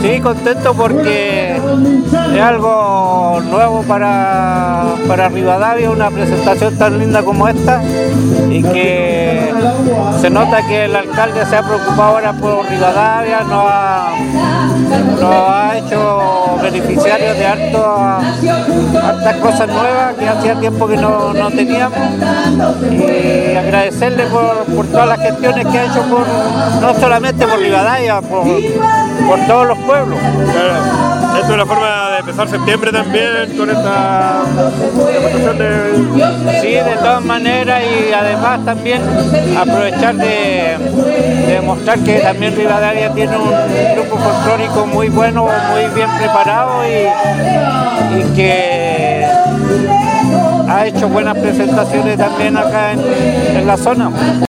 Sí, contento porque es algo nuevo para Rivadavia, una presentación tan linda como esta, y que se nota que el alcalde se ha preocupado ahora por Rivadavia, nos ha hecho beneficiarios de hartas cosas nuevas que hacía tiempo que no teníamos, y agradecerle por todas las gestiones que ha hecho no solamente por Rivadavia, por todos los pueblos. Claro. Esto es una forma de empezar septiembre también con esta demostración de... Sí, de todas maneras, y además también aprovechar de demostrar que también Rivadavia tiene un grupo folclórico muy bueno, muy bien preparado y que ha hecho buenas presentaciones también acá en la zona.